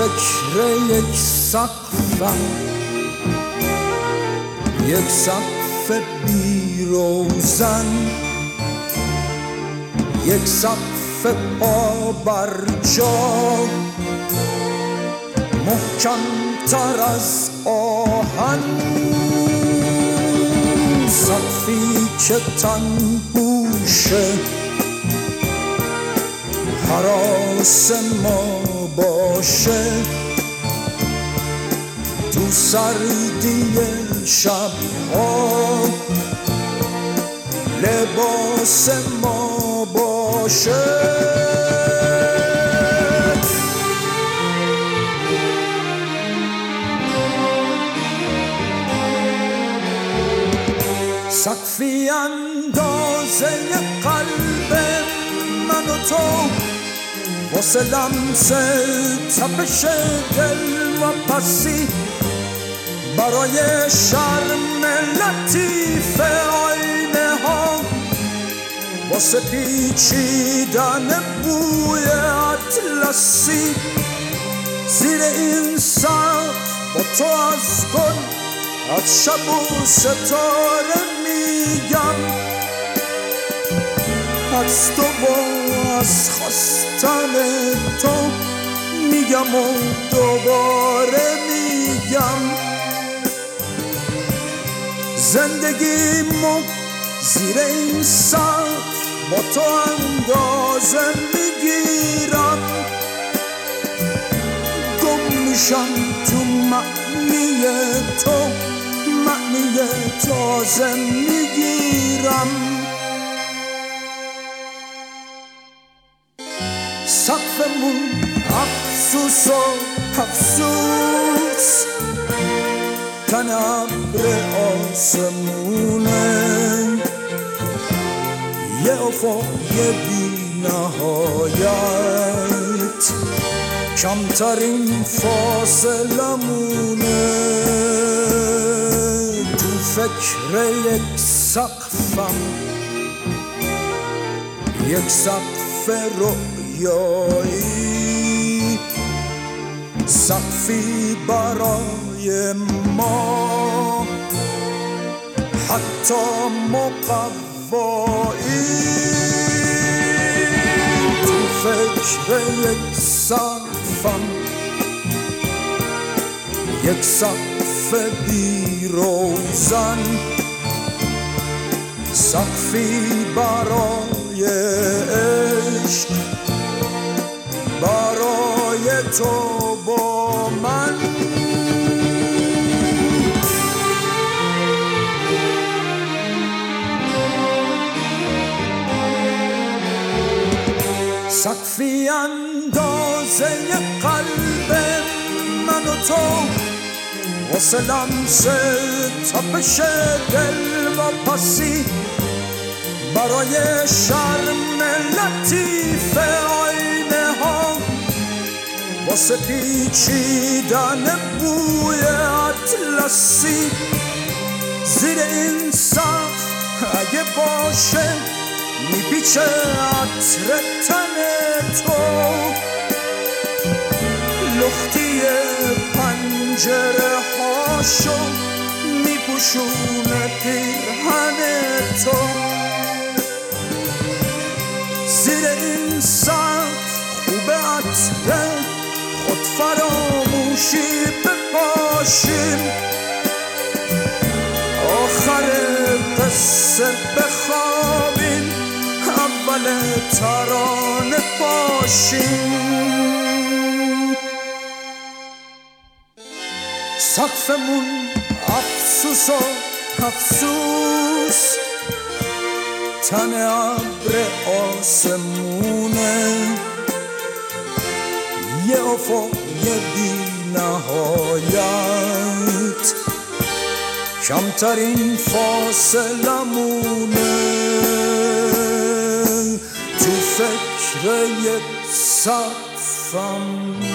فکر یک سقفم، یک سقف بی روزن، یک سقف پا بر جا، محکم تر از آهن، سقفی که تن پوشه هراس ما باشه، تو سردی شبها لباس ما باشه. سقفی اندازه قلب من و تو، واسه لمس تپش دل و پسی، برای شرم لطیف آینه ها، واسه پیچیدن بوی اطلسی، زیر این سقف با تو از گل، از شب و ستاره میگم، از تو و از خواستن تو میگم و دوباره میگم، زندگیمو زیر این سقف با تو اندازه میگیرم، گم میشم تو معنی تو، معنی تازه میگیرم. سقفمون افسوس و افسوس، تن ابر آسمونه، یه افق بی نهایت، کمترین فاصله مونه، تو فکر یک سقفم، یک سقف رویایی، سقفی برای ما حتی مقوایی، تو فکر یک سقفم، یک سقف بی روزن، سقفی برای عشق، برای تو با من. سقفی اندازه قلب من و تو، واسه لمس تپش دل و پسی، برای شرم لطیف آینه ها، واسه پیچیدن بوی اطلسی، زیر این سقف اگه باشه میپیچه عطر تن تو، لختی پنجره هاشو میپوشونه پیرهن تو، زیر این سقف خوب عطر خود فراموشی بپاشیم، آخر قصه بخوابیم، اول ترانه پاشیم. سقفمون افسوس و افسوس، تن ابر آسمونه، یه افق بی نهایت، کمترین فاصله مونه، تو فکر یک سقفم.